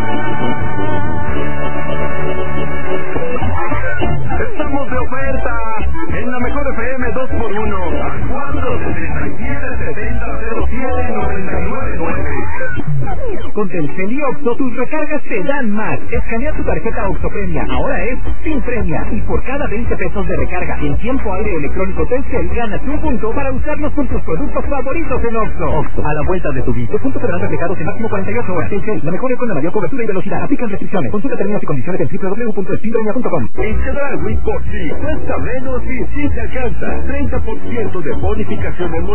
Estamos de oferta en la mejor FM 2x1 a 477-7007-999. Con Telcel y Oxxo, tus recargas te dan más. Escanea tu tarjeta Oxxo Premia. Ahora es sin premia. Y por cada 20 pesos de recarga en tiempo aire electrónico Telcel, ganas un punto para usarlos con tus productos favoritos en Oxxo. Oxxo, a la vuelta de tu vida. Los puntos serán reflejados en máximo 48 horas. Telcel, la mejor con la mayor cobertura y velocidad. Aplican restricciones. Consulta términos y condiciones en www.espinpremia.com. En Chedraui por si cuesta menos y si te alcanza. 30% de bonificación en